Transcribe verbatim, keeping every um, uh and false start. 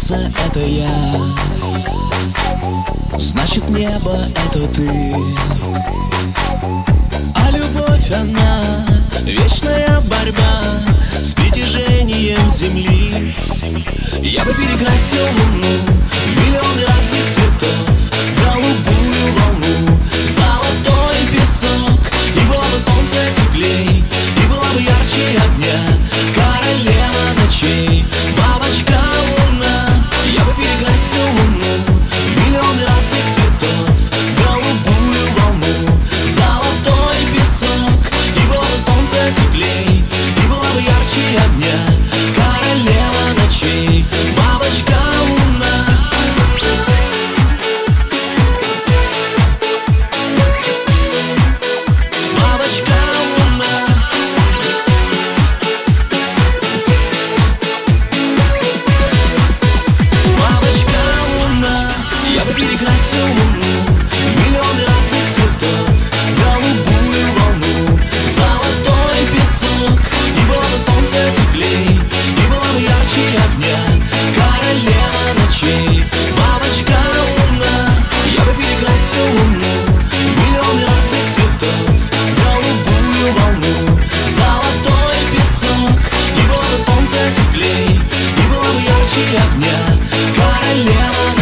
солнце — это я, значит небо — это ты. А любовь, она вечная борьба с притяжением земли. Я бы перекрасил луну в миллионы разных цветов, голубую волну, золотой песок. И было бы солнце теплей, и была бы ярче огня, королева ночей, бабочка луна. Я бы перекрасил луну в миллионы разных цветов, голубую волну, золотой песок. И было бы солнце теплей, и была бы ярче огня, королева ночей, бабочка луна. Бабочка луна. Бабочка луна. Я бы перекрасил луну в миллионы разных цветов, голубую волну, золотой песок. И было бы солнце теплей, и была бы ярче огня, королева ночей, бабочка луна. Я бы перекрасил луну в миллионы разных цветов, голубую волну, золотой песок. И было бы солнце теплей, и была бы ярче огня, королева